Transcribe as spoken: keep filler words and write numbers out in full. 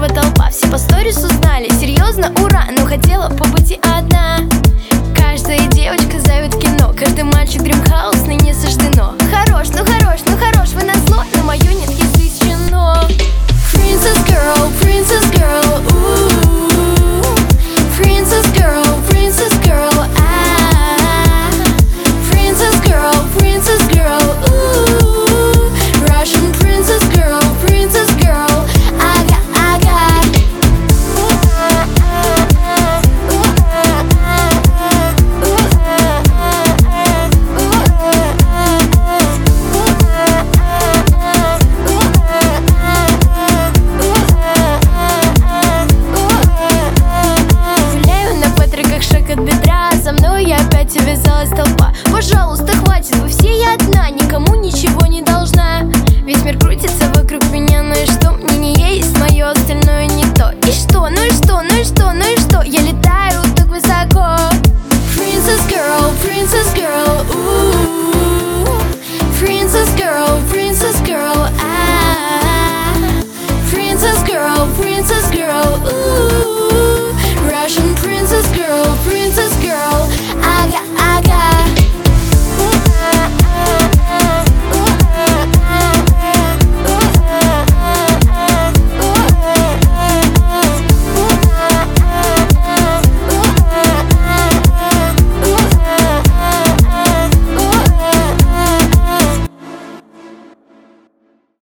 толпа, все по сторис узнали. Серьезно, ура, но хотела по пути одна. Каждая девочка зовет в кино, каждый мальчик Dreamhouse ныне суждено. Хорош, ну хорош, ну хорош, вы назло, но мое нет, если исчено. Princess girl, princess girl, ooh. Princess girl, princess girl, ah. Princess girl, princess girl, ooh. Russian princess girl, princess girl, ага, ага. Гуляю на патриках, шаг от бедра, за мной я опять увязалась толпа. Пожалуйста, хватит, вы все, я одна, никому ничего не должна. Весь мир крутится вокруг меня, ну и что? Мне не есть, мое остальное не то. И что, ну и что, ну и что, ну и что? Я летаю так высоко. Princess girl, princess girl, ooh. Princess girl, princess girl, ah. Princess girl, princess girl, ooh.